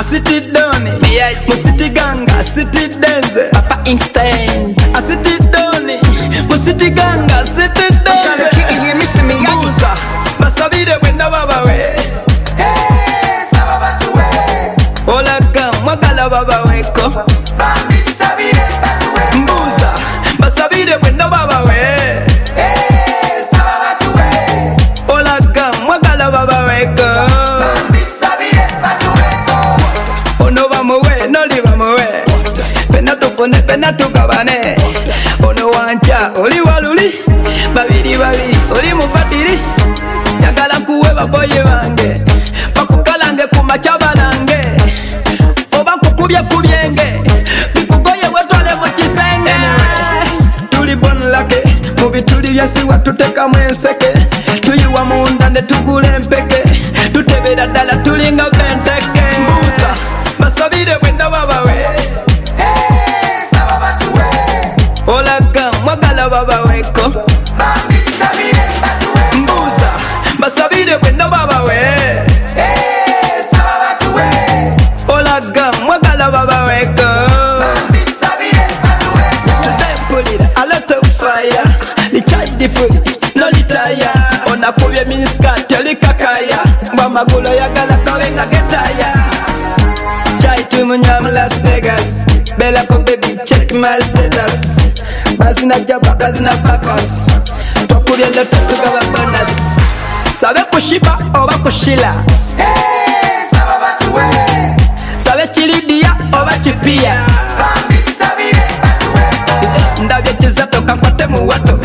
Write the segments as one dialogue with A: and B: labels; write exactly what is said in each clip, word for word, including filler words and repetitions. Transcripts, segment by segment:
A: City Doni, mu City Ganga, City Denze, Papa Instant. A City Doni, mu City Ganga, City Denze. Buza, basabire bwenda baba we.
B: Hey, sababa tuwe.
A: Olaga, mwagala baba weko.
B: Bambi sabire batuwe.
A: Buza, basabire bwenda baba we.
B: Hey, sababa tuwe.
A: Olaga, mwagala baba weko.
B: Bambi sabire batuwe.
A: Ono bamuwe, noli bamuwe. Pena tufune, pena tukabane. Ono wancha, oli waluli. Babiri babiri, oli mubatiri. Yagala kuwe baboye bange. Bakukalange kumachabalange. Oba kukubye kubyenge. Bikugoye wetwale mu kisenge. Tuli bon lake. Mubi tuli byasiwa tuteka mwenseke. Tuyiwa munda ne tugule mpeke. Tutebera dala tulinga benteke. Mbuza, basabire bwenda baba we.
B: Hey, sababa tuwe.
A: Olaga, mwagala baba weko.
B: Bambi sabire batuwe.
A: Mbuza, basabire bwenda baba we.
B: Hey, sababa tuwe.
A: Olaga, mwagala baba weko.
B: Bambi sabire batuwe.
A: Tutempulira a lot of fire. Ni charge the food, no litaya. Onakubye miniskirt, olikakaya. Mbamagulo yagala kawenga getaya. Chai tumunyam Las Vegas. Bella ko baby, check my status. Basina jaba kazina bakas. Twakubye loto tukaba bonus. Sabe kushiba oba kushila.
B: Hey, sababa tuwe.
A: Sabe chilidia oba chipia.
B: Bambi sabire batuwe.
A: Ndabye chizato kankwate mu wato.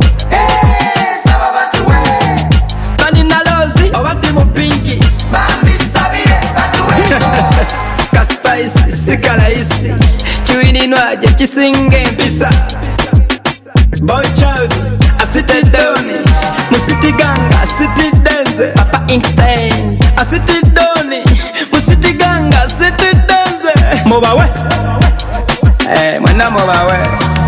B: Hey, sababa tuwe.
A: Bani na lozi oba timu pinki.
B: Bambi sabire batuwe.
A: Kaspice sikalaisi. Chuini nwaje chisinge mpisa. Boy child, a City Doni. Mu City Ganga, City Denze. Papa Instant. A City Doni. Mu City Ganga, City Denze. Mobawe. Eh, mwana mobawe.